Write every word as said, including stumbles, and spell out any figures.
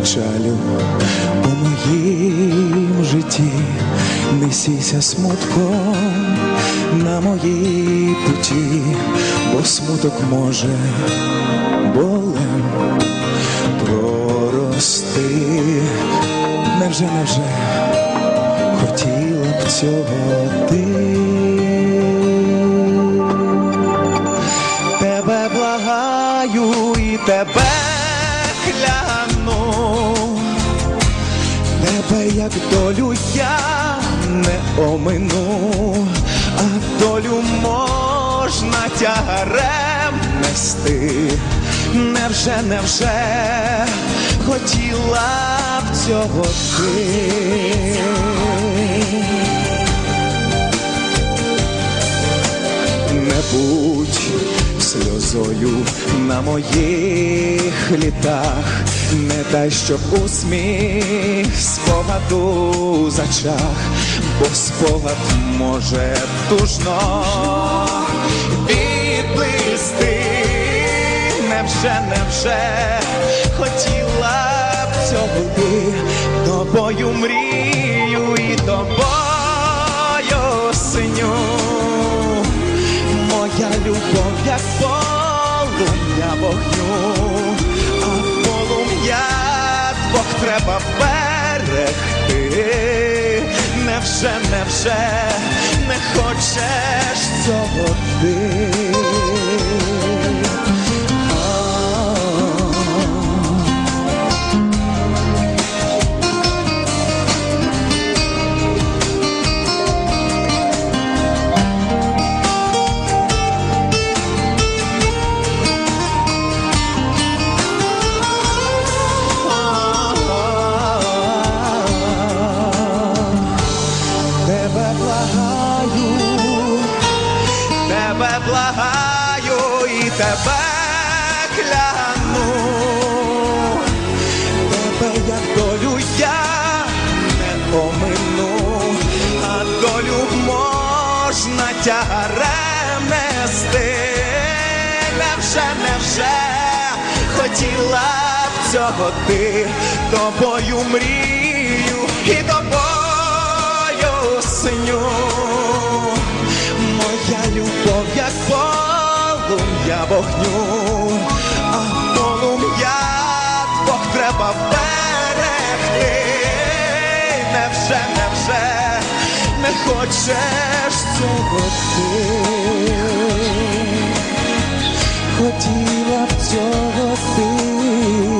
печалю у моїм житті, не сійся смутком на моїй путі, бо смуток може болем прорости. Невже, невже хотіла б цього ти? Тебе благаю і тебе кляну, тебе як долю я не омину, а долю можна тягарем нести. Невже, невже хотіла б цього ти? Не будь сльозою на моїх літах, не дай, щоб усміх спогаду зачах, бо спогад може тужно відплисти. Невже, невже хотіла б цього ти? Тобою мрію і тобою синю. Моя любов, як полум'я вогню, а полум'я двох треба берегти. Невже, невже не хочеш цього ти? Тебе благаю і тебе кляну, тебе як долю я не омину, а долю можна тягарем нести. Невже, невже хотіла б цього ти? Тобою мрію і тобою синю. Моя любов, як полум'я вогню, а полум'я двох треба берегти. Невже, невже не хочеш цього ти? Хотіла б цього ти?